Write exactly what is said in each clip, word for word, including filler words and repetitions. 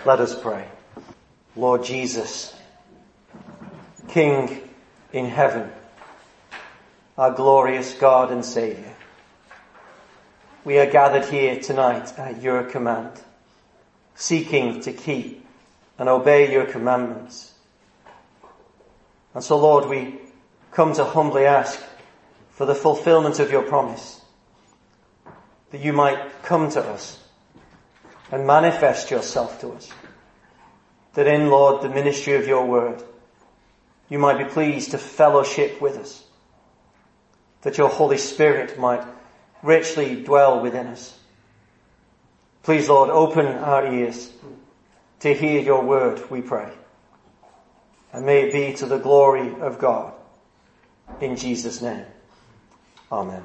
Let us pray. Lord Jesus, King in heaven, our glorious God and Saviour, we are gathered here tonight at your command, seeking to keep and obey your commandments. And so, Lord, we come to humbly ask for the fulfillment of your promise, that you might come to us and manifest yourself to us. That in, Lord, the ministry of your word, you might be pleased to fellowship with us. That your Holy Spirit might richly dwell within us. Please, Lord, open our ears to hear your word, we pray. And may it be to the glory of God. In Jesus' name. Amen.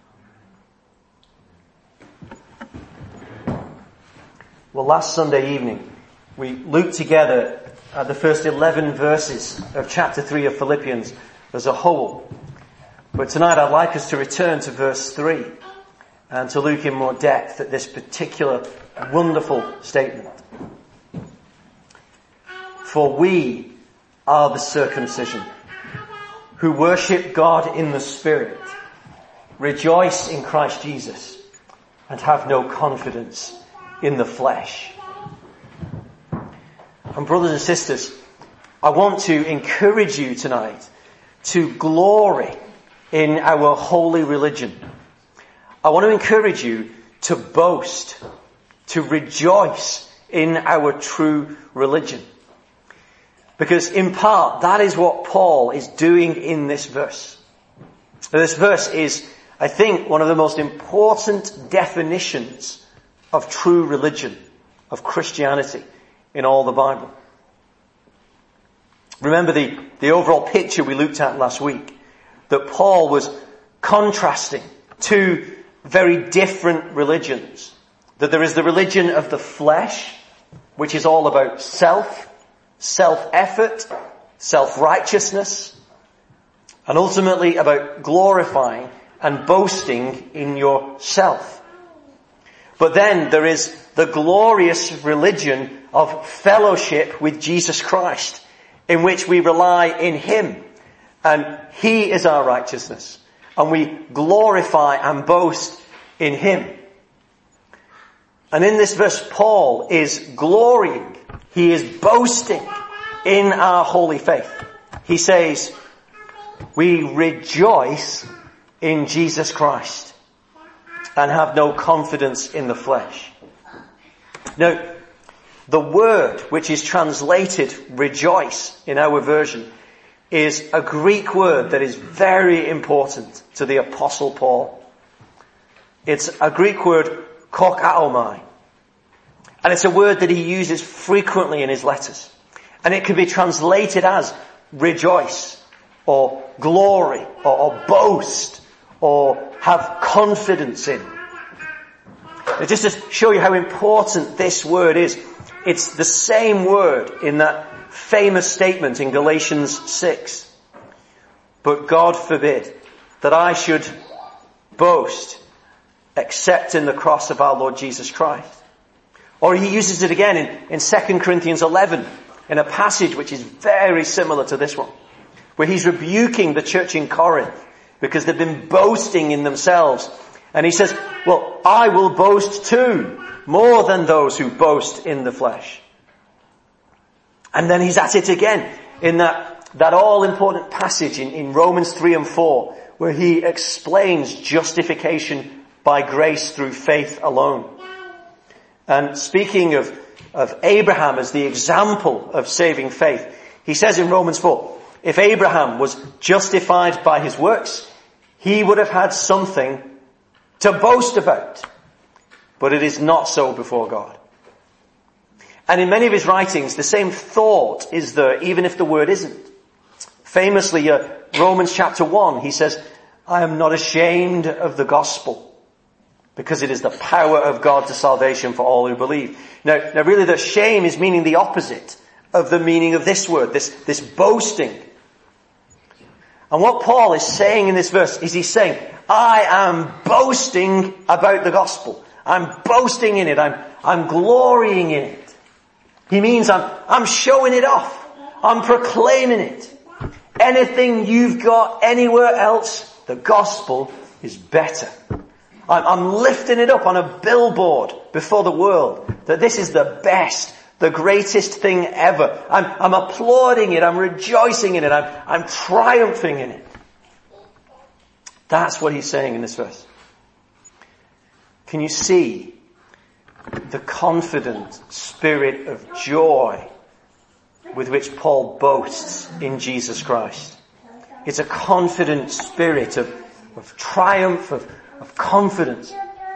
Well, last Sunday evening, we looked together at the first eleven verses of chapter three of Philippians as a whole. But tonight I'd like us to return to verse three and to look in more depth at this particular wonderful statement. For we are the circumcision, who worship God in the Spirit, rejoice in Christ Jesus, and have no confidence in the flesh. And brothers and sisters, I want to encourage you tonight to glory in our holy religion. I want to encourage you to boast, to rejoice in our true religion. Because in part, that is what Paul is doing in this verse. This verse is, I think, one of the most important definitions of true religion, of Christianity in all the Bible. Remember the, the overall picture we looked at last week, that Paul was contrasting two very different religions. That there is the religion of the flesh, which is all about self, self-effort, self-righteousness, and ultimately about glorifying and boasting in yourself. But then there is the glorious religion of fellowship with Jesus Christ, in which we rely in Him, and He is our righteousness, and we glorify and boast in Him. And in this verse, Paul is glorying, he is boasting in our holy faith. He says, we rejoice in Jesus Christ and have no confidence in the flesh. Now, the word which is translated rejoice in our version is a Greek word that is very important to the Apostle Paul. It's a Greek word, kokaomai. And it's a word that he uses frequently in his letters. And it can be translated as rejoice, or glory, or, or boast, or have confidence in. Now, just to show you how important this word is, it's the same word in that famous statement in Galatians six. But God forbid that I should boast except in the cross of our Lord Jesus Christ. Or he uses it again in, in Second Corinthians eleven, in a passage which is very similar to this one, where he's rebuking the church in Corinth because they've been boasting in themselves. And he says, well, I will boast too, more than those who boast in the flesh. And then he's at it again in that, that all-important passage in, in Romans three and four, where he explains justification by grace through faith alone. And speaking of, of Abraham as the example of saving faith, he says in Romans four, if Abraham was justified by his works, he would have had something to boast about. But it is not so before God. And in many of his writings, the same thought is there, even if the word isn't. Famously, uh, Romans chapter one, he says, I am not ashamed of the gospel, because it is the power of God to salvation for all who believe. Now, now really the shame is meaning the opposite of the meaning of this word, this, this boasting. And what Paul is saying in this verse is he's saying, I am boasting about the gospel. I'm boasting in it. I'm, I'm glorying in it. He means I'm, I'm showing it off. I'm proclaiming it. Anything you've got anywhere else, the gospel is better. I'm, I'm lifting it up on a billboard before the world that this is the best, the greatest thing ever. I'm, I'm applauding it. I'm rejoicing in it. I'm, I'm triumphing in it. That's what he's saying in this verse. Can you see the confident spirit of joy with which Paul boasts in Jesus Christ? It's a confident spirit of, of triumph, of, of confidence.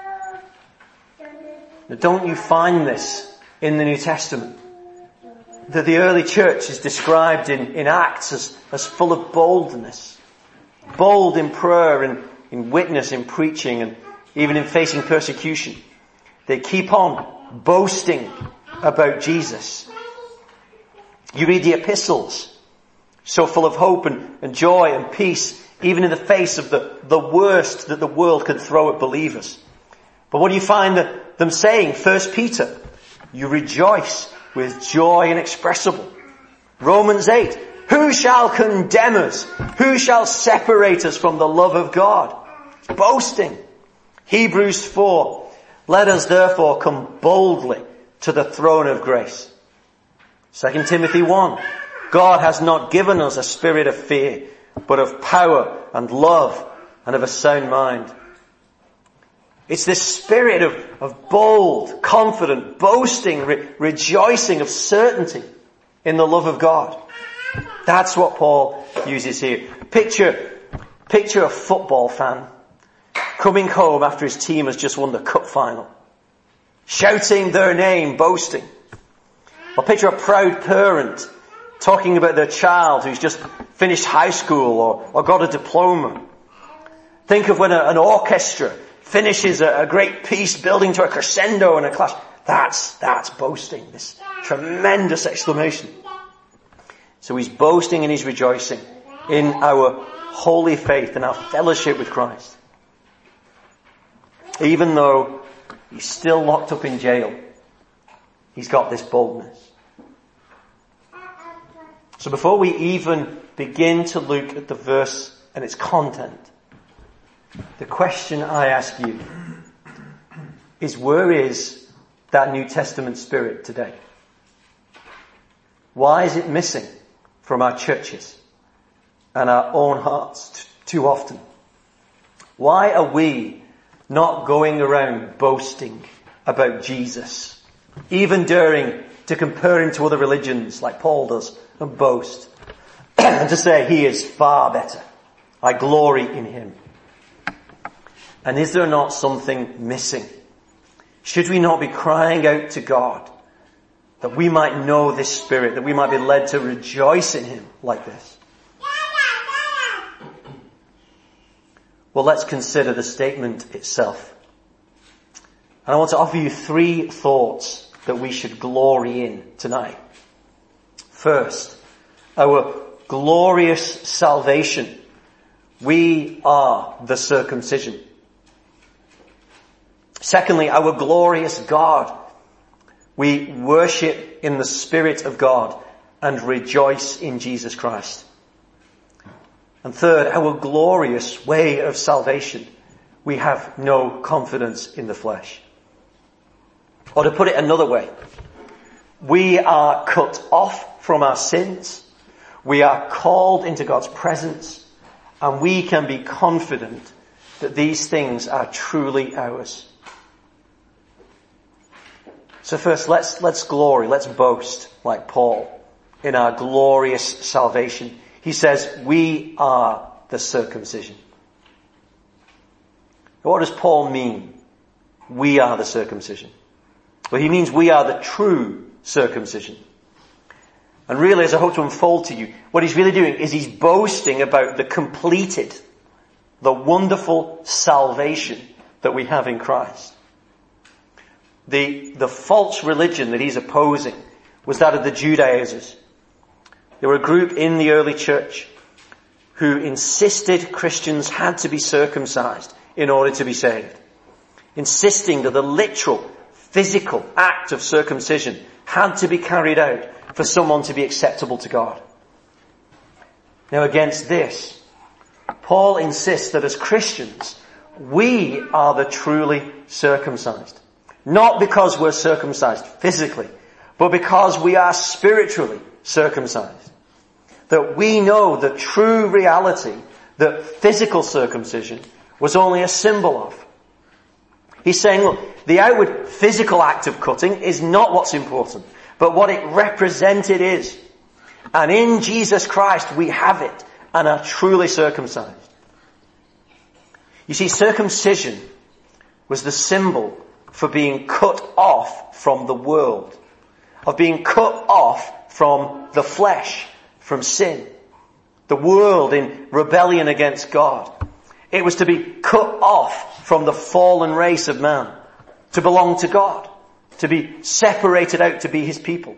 Now, don't you find this in the New Testament? That the early church is described in, in Acts as, as full of boldness. Bold in prayer and in witness, in preaching, and even in facing persecution. They keep on boasting about Jesus. You read the epistles, so full of hope and, and joy and peace, even in the face of the, the worst that the world could throw at believers. But what do you find that, them saying? First Peter, you rejoice with joy inexpressible. Romans eight, who shall condemn us? Who shall separate us from the love of God? Boasting. Hebrews four, let us therefore come boldly to the throne of grace. Second Timothy one, God has not given us a spirit of fear, but of power and love and of a sound mind. It's this spirit of, of bold, confident, boasting, re- rejoicing, of certainty in the love of God. That's what Paul uses here. Picture, picture a football fan coming home after his team has just won the cup final, shouting their name, boasting. Or picture a proud parent talking about their child who's just finished high school or, or got a diploma. Think of when a, an orchestra finishes a, a great piece building to a crescendo in a clash. That's, that's boasting, this tremendous exclamation. So he's boasting and he's rejoicing in our holy faith and our fellowship with Christ. Even though he's still locked up in jail, he's got this boldness. So before we even begin to look at the verse and its content, the question I ask you is, where is that New Testament spirit today? Why is it missing from our churches and our own hearts t- too often? Why are we not going around boasting about Jesus, even daring to compare him to other religions like Paul does and boast and to say he is far better? I glory in him. And is there not something missing? Should we not be crying out to God that we might know this spirit, that we might be led to rejoice in him like this? Well, let's consider the statement itself. And I want to offer you three thoughts that we should glory in tonight. First, our glorious salvation. We are the circumcision. Secondly, our glorious God. We worship in the Spirit of God and rejoice in Jesus Christ. And third, our glorious way of salvation. We have no confidence in the flesh. Or to put it another way, we are cut off from our sins. We are called into God's presence. And we can be confident that these things are truly ours. So first, let's, let's glory, let's boast like Paul in our glorious salvation. He says, we are the circumcision. What does Paul mean? We are the circumcision. Well, he means we are the true circumcision. And really, as I hope to unfold to you, what he's really doing is he's boasting about the completed, the wonderful salvation that we have in Christ. The, the false religion that he's opposing was that of the Judaizers. They were a group in the early church who insisted Christians had to be circumcised in order to be saved. Insisting that the literal physical act of circumcision had to be carried out for someone to be acceptable to God. Now against this, Paul insists that as Christians, we are the truly circumcised. Not because we're circumcised physically, but because we are spiritually circumcised. That we know the true reality that physical circumcision was only a symbol of. He's saying, look, the outward physical act of cutting is not what's important, but what it represented is. And in Jesus Christ we have it and are truly circumcised. You see, circumcision was the symbol for being cut off from the world, of being cut off from the flesh, from sin, the world in rebellion against God. It was to be cut off from the fallen race of man, to belong to God, to be separated out to be his people.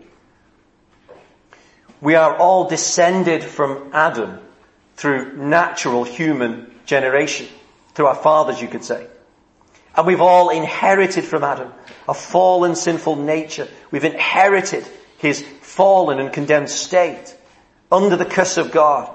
We are all descended from Adam through natural human generation, through our fathers, you could say. And we've all inherited from Adam a fallen, sinful nature. We've inherited his fallen and condemned state under the curse of God.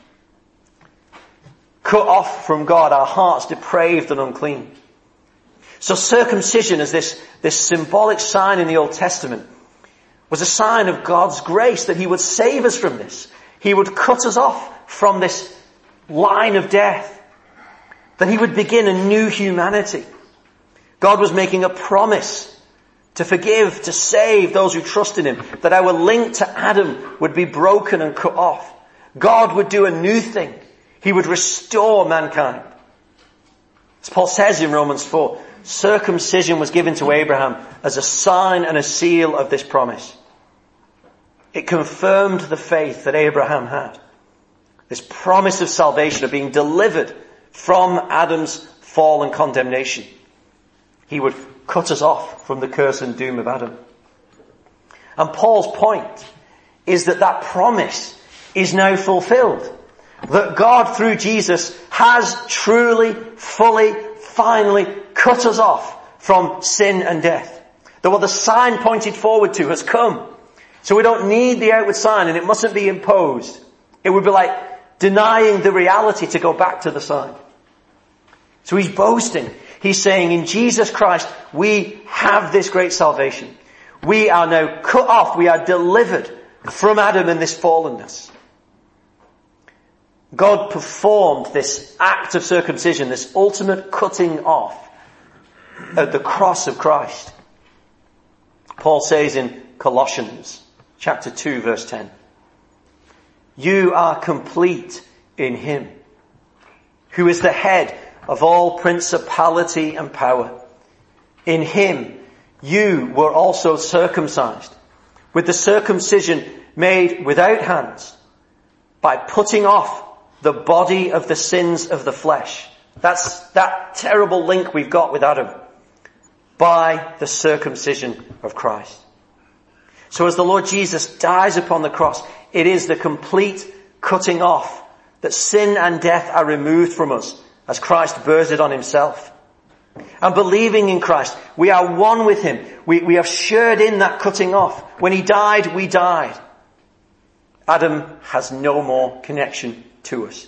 Cut off from God, our hearts depraved and unclean. So circumcision as this, this symbolic sign in the Old Testament was a sign of God's grace, that he would save us from this. He would cut us off from this line of death. That he would begin a new humanity. God was making a promise to forgive, to save those who trust in him. That our link to Adam would be broken and cut off. God would do a new thing. He would restore mankind. As Paul says in Romans four, circumcision was given to Abraham as a sign and a seal of this promise. It confirmed the faith that Abraham had. This promise of salvation, of being delivered from Adam's fall and condemnation. He would cut us off from the curse and doom of Adam. And Paul's point is that that promise is now fulfilled. That God through Jesus has truly, fully, finally cut us off from sin and death. That what the sign pointed forward to has come. So we don't need the outward sign, and it mustn't be imposed. It would be like denying the reality to go back to the sign. So he's boasting. He's saying in Jesus Christ we have this great salvation. We are now cut off. We are delivered from Adam and this fallenness. God performed this act of circumcision, this ultimate cutting off at the cross of Christ. Paul says in Colossians chapter two verse ten, you are complete in him, who is the head of all principality and power. In him you were also circumcised, with the circumcision made without hands, by putting off the body of the sins of the flesh. That's that terrible link we've got with Adam. By the circumcision of Christ. So as the Lord Jesus dies upon the cross, it is the complete cutting off, that sin and death are removed from us as Christ bears it on himself. And believing in Christ, we are one with him. We, we have shared in that cutting off. When he died, we died. Adam has no more connection to us.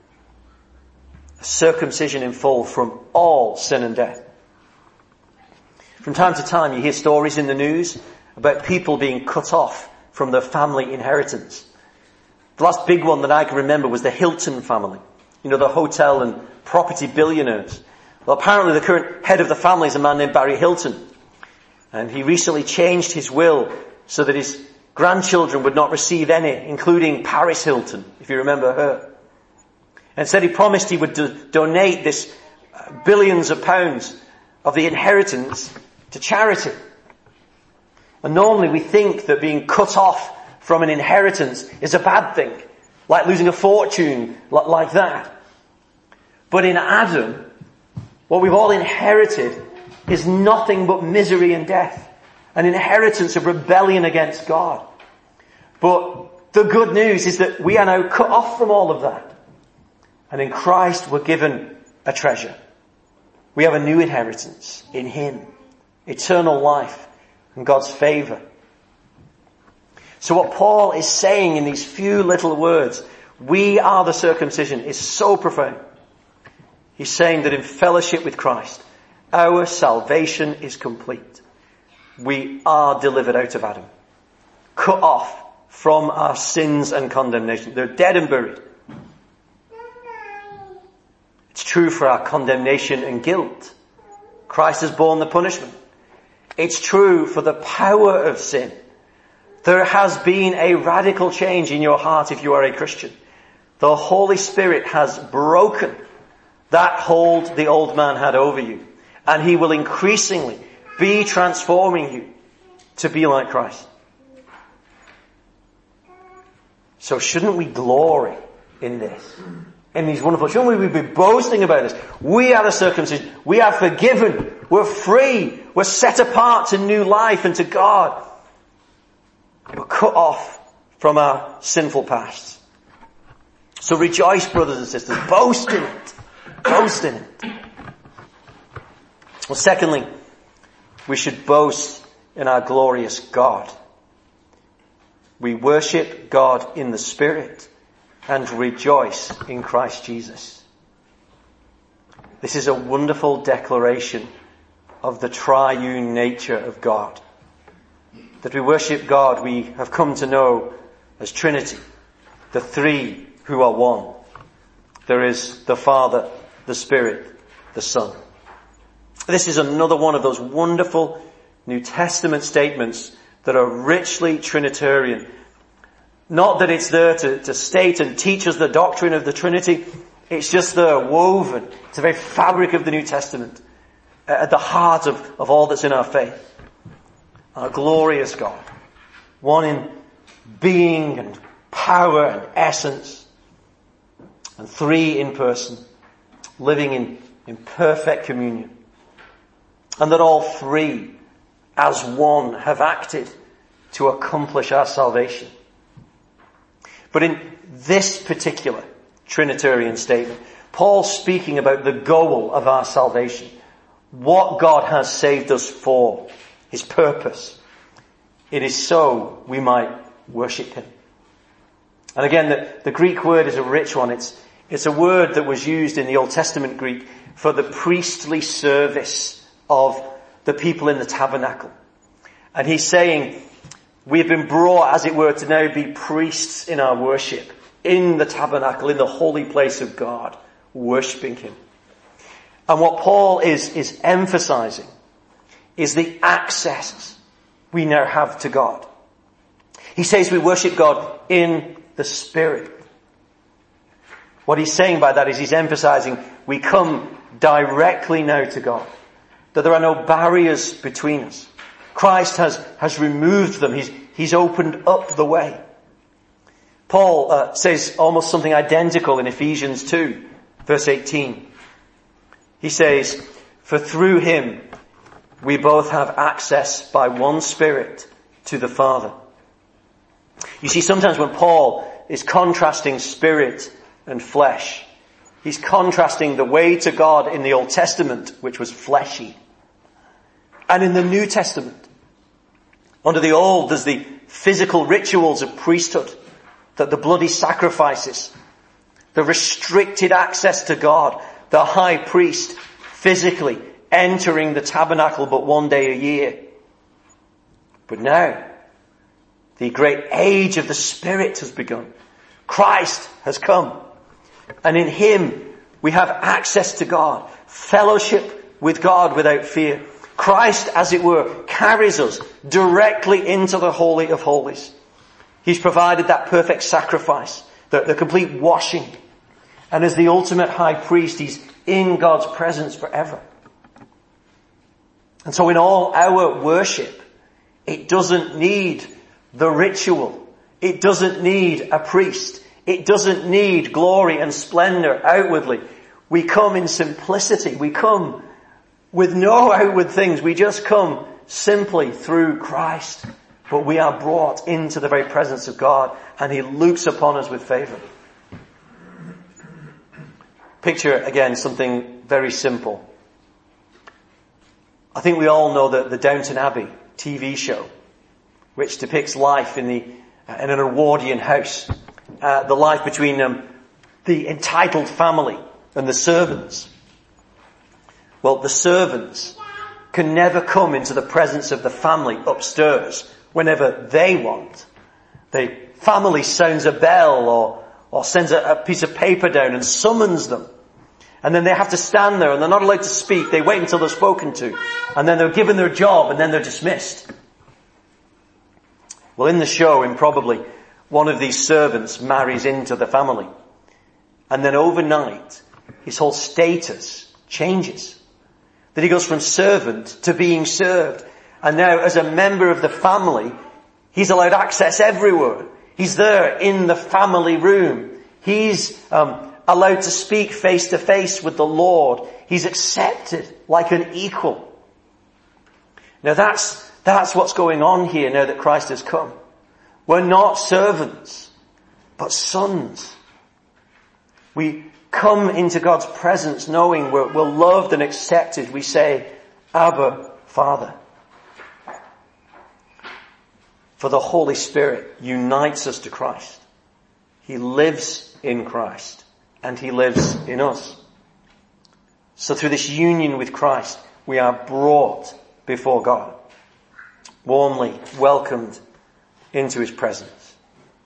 A circumcision in full from all sin and death. From time to time you hear stories in the news about people being cut off from their family inheritance. The last big one that I can remember was the Hilton family. You know, the hotel and property billionaires. Well, apparently the current head of the family is a man named Barry Hilton. And he recently changed his will so that his grandchildren would not receive any, including Paris Hilton, if you remember her. And said he promised he would do- donate this uh, billions of pounds of the inheritance to charity. And normally we think that being cut off from an inheritance is a bad thing, like losing a fortune, like that. But in Adam, what we've all inherited is nothing but misery and death, an inheritance of rebellion against God. But the good news is that we are now cut off from all of that. And in Christ we're given a treasure. We have a new inheritance in him. eternal life, and God's favour. So what Paul is saying in these few little words, we are the circumcision, is so profound. He's saying that in fellowship with Christ, our salvation is complete. We are delivered out of Adam, cut off from our sins and condemnation. They're dead and buried. It's true for our condemnation and guilt. Christ has borne the punishment. It's true for the power of sin. There has been a radical change in your heart if you are a Christian. The Holy Spirit has broken that hold the old man had over you. And he will increasingly be transforming you to be like Christ. So shouldn't we glory in this? In these wonderful, shouldn't we be boasting about this? We are the circumcision. We are forgiven. We're free. We're set apart to new life and to God. We're cut off from our sinful pasts. So rejoice, brothers and sisters. Boast in it. Boast in it. Well, secondly, we should boast in our glorious God. We worship God in the Spirit and rejoice in Christ Jesus. This is a wonderful declaration of the triune nature of God. That we worship God, we have come to know as Trinity, the three who are one. There is the Father, the Spirit, the Son. This is another one of those wonderful New Testament statements that are richly Trinitarian. Not that it's there to, to state and teach us the doctrine of the Trinity. It's just there, woven. It's the very fabric of the New Testament. At the heart of, of all that's in our faith. Our glorious God. One in being and power and essence. And three in person. Living in, in perfect communion. And that all three, as one, have acted to accomplish our salvation. But in this particular Trinitarian statement, Paul's speaking about the goal of our salvation. What God has saved us for. His purpose. It is so we might worship Him. And again, the, the Greek word is a rich one. It's, it's a word that was used in the Old Testament Greek for the priestly service of the people in the tabernacle. And he's saying, we have been brought, as it were, to now be priests in our worship, in the tabernacle, in the holy place of God, worshipping Him. And what Paul is, is emphasizing is the access we now have to God. He says we worship God in the Spirit. What he's saying by that is he's emphasizing we come directly now to God. That there are no barriers between us. Christ has, has removed them. He's, he's opened up the way. Paul uh, says almost something identical in Ephesians two, verse eighteen. He says, for through Him we both have access by one Spirit to the Father. You see, sometimes when Paul is contrasting spirit and flesh, he's contrasting the way to God in the Old Testament, which was fleshy, and in the New Testament. Under the Old, there's the physical rituals of priesthood, that the bloody sacrifices, the restricted access to God, the high priest physically entering the tabernacle but one day a year. But now, the great age of the Spirit has begun. Christ has come. And in Him, we have access to God, fellowship with God without fear. Christ, as it were, carries us directly into the Holy of Holies. He's provided that perfect sacrifice, the, the complete washing. And as the ultimate high priest, He's in God's presence forever. And so in all our worship, it doesn't need the ritual. It doesn't need a priest. It doesn't need glory and splendor outwardly. We come in simplicity. We come with no outward things. We just come simply through Christ. But we are brought into the very presence of God, and He looks upon us with favor. Picture, again, something very simple. I think we all know that the Downton Abbey T V show, which depicts life in the in an Edwardian house, uh, the life between um, the entitled family and the servants. Well, the servants can never come into the presence of the family upstairs whenever they want. The family sounds a bell or, or sends a, a piece of paper down and summons them. And then they have to stand there and they're not allowed to speak. They wait until they're spoken to. And then they're given their job and then they're dismissed. Well, in the show, improbably, one of these servants marries into the family. And then overnight, his whole status changes. That he goes from servant to being served. And now, as a member of the family, he's allowed access everywhere. He's there in the family room. He's um, allowed to speak face to face with the Lord. He's accepted like an equal. Now that's, that's what's going on here now that Christ has come. We're not servants, but sons. We come into God's presence knowing we're, we're loved and accepted. We say, Abba, Father. For the Holy Spirit unites us to Christ. He lives in Christ and He lives in us. So through this union with Christ, we are brought before God, warmly welcomed into His presence.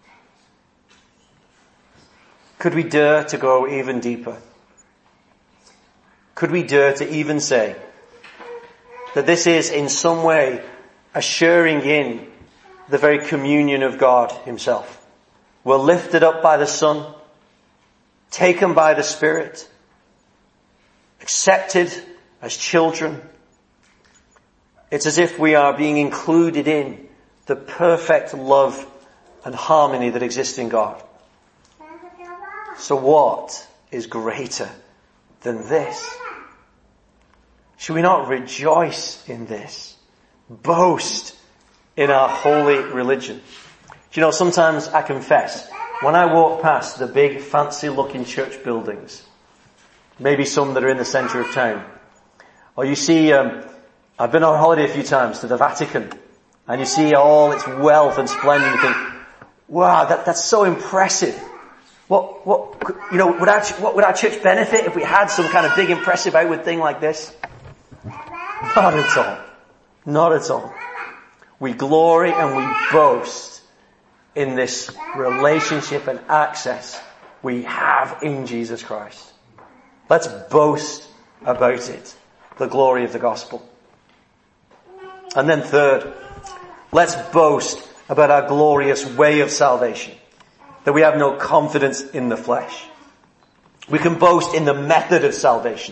Could we dare to go even deeper? Could we dare to even say that this is in some way ushering in the very communion of God Himself? We're lifted up by the Son, taken by the Spirit, accepted as children. It's as if we are being included in the perfect love and harmony that exists in God. So what is greater than this? Should we not rejoice in this? Boast in our holy religion. Do you know, sometimes I confess, when I walk past the big fancy looking church buildings, maybe some that are in the centre of town, or you see, um, I've been on holiday a few times to the Vatican, and you see all its wealth and splendour, and you think, wow, that, that's so impressive. What, what, you know, would our, what would our church benefit if we had some kind of big impressive outward thing like this? Not at all. Not at all. We glory and we boast in this relationship and access we have in Jesus Christ. Let's boast about it, the glory of the gospel. And then third, let's boast about our glorious way of salvation, that we have no confidence in the flesh. We can boast in the method of salvation.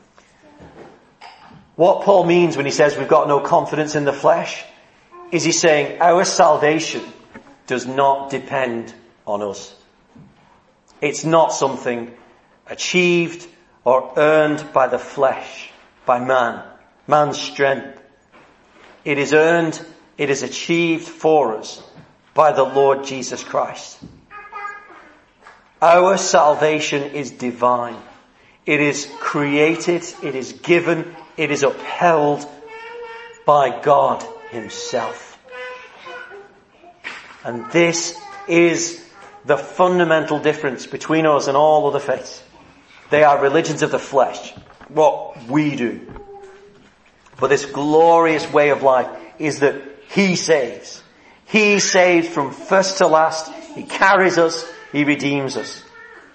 What Paul means when he says we've got no confidence in the flesh is he's saying our salvation does not depend on us. It's not something achieved or earned by the flesh, by man, man's strength. It is earned, it is achieved for us by the Lord Jesus Christ. Our salvation is divine. It is created, it is given, it is upheld by God Himself. And this is the fundamental difference between us and all other faiths. They are religions of the flesh, what we do. But this glorious way of life is that He saves. He saves from first to last. He carries us. He redeems us.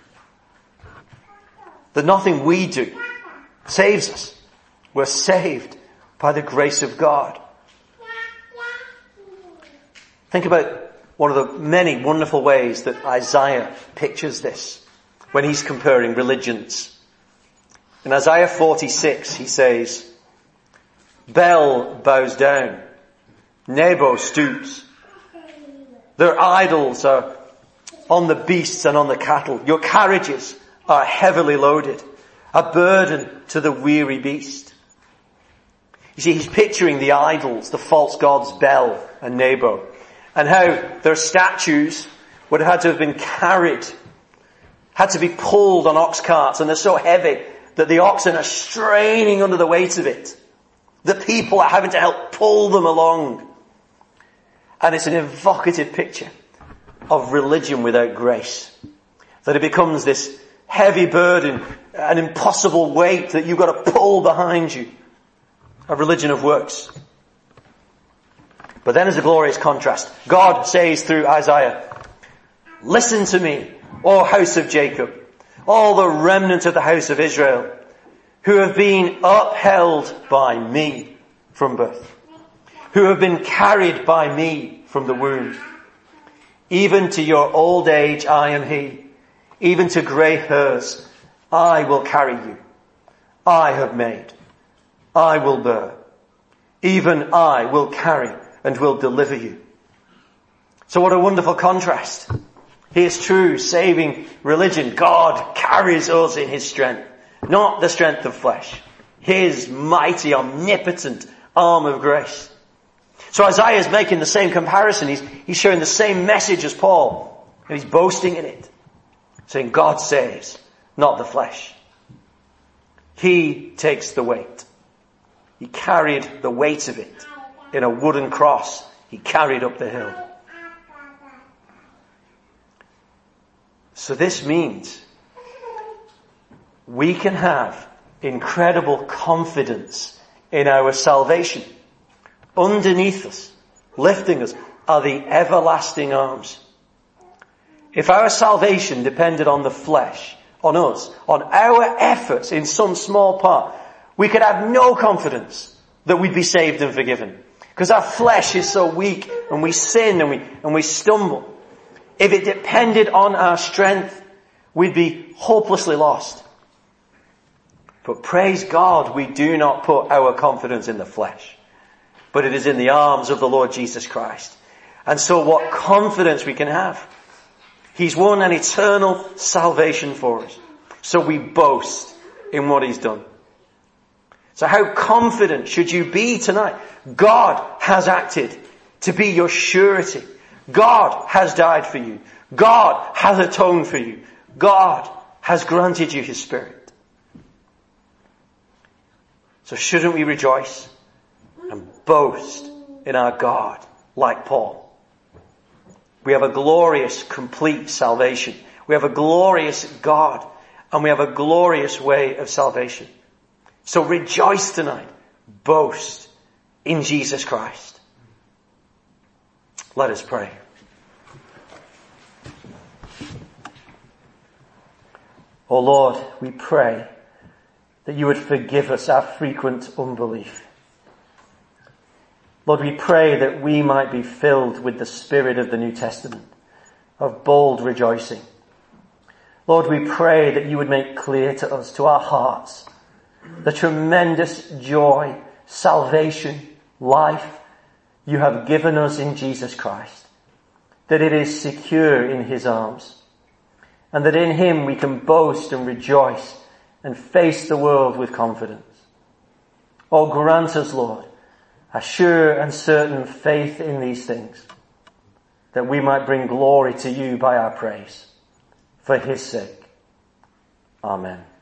That nothing we do saves us. We're saved by the grace of God. Think about one of the many wonderful ways that Isaiah pictures this when he's comparing religions. In Isaiah forty-six, he says, Bel bows down, Nebo stoops. Their idols are on the beasts and on the cattle. Your carriages are heavily loaded, a burden to the weary beast. You see, he's picturing the idols, the false gods Bel and Nebo, and how their statues would have had to have been carried, had to be pulled on ox carts, and they're so heavy that the oxen are straining under the weight of it. The people are having to help pull them along. And it's an evocative picture of religion without grace. That it becomes this heavy burden, an impossible weight that you've got to pull behind you. A religion of works. But then there's a glorious contrast. God says through Isaiah, listen to me, O house of Jacob, all the remnant of the house of Israel, who have been upheld by me from birth, who have been carried by me from the womb. Even to your old age I am he, even to grey hairs I will carry you. I have made, I will bear, even I will carry and will deliver you. So what a wonderful contrast. Here's true saving religion. God carries us in his strength, not the strength of flesh. His mighty, omnipotent arm of grace. So Isaiah is making the same comparison. He's, he's sharing the same message as Paul. And he's boasting in it. Saying God saves, not the flesh. He takes the weight. He carried the weight of it in a wooden cross. He carried up the hill. So this means we can have incredible confidence in our salvation. Underneath us, lifting us, are the everlasting arms. If our salvation depended on the flesh, on us, on our efforts in some small part, we could have no confidence that we'd be saved and forgiven. Because our flesh is so weak and we sin and we, and we stumble. If it depended on our strength, we'd be hopelessly lost. But praise God, we do not put our confidence in the flesh, but it is in the arms of the Lord Jesus Christ. And so what confidence we can have. He's won an eternal salvation for us. So we boast in what he's done. So how confident should you be tonight? God has acted to be your surety. God has died for you. God has atoned for you. God has granted you his Spirit. So shouldn't we rejoice and boast in our God like Paul? We have a glorious, complete salvation. We have a glorious God, and we have a glorious way of salvation. So rejoice tonight. Boast in Jesus Christ. Let us pray. O Lord, we pray that you would forgive us our frequent unbelief. Lord, we pray that we might be filled with the spirit of the New Testament, of bold rejoicing. Lord, we pray that you would make clear to us, to our hearts, the tremendous joy, salvation, life you have given us in Jesus Christ, that it is secure in his arms, and that in him we can boast and rejoice and face the world with confidence. Oh, grant us, Lord, a sure and certain faith in these things, that we might bring glory to you by our praise, for his sake. Amen.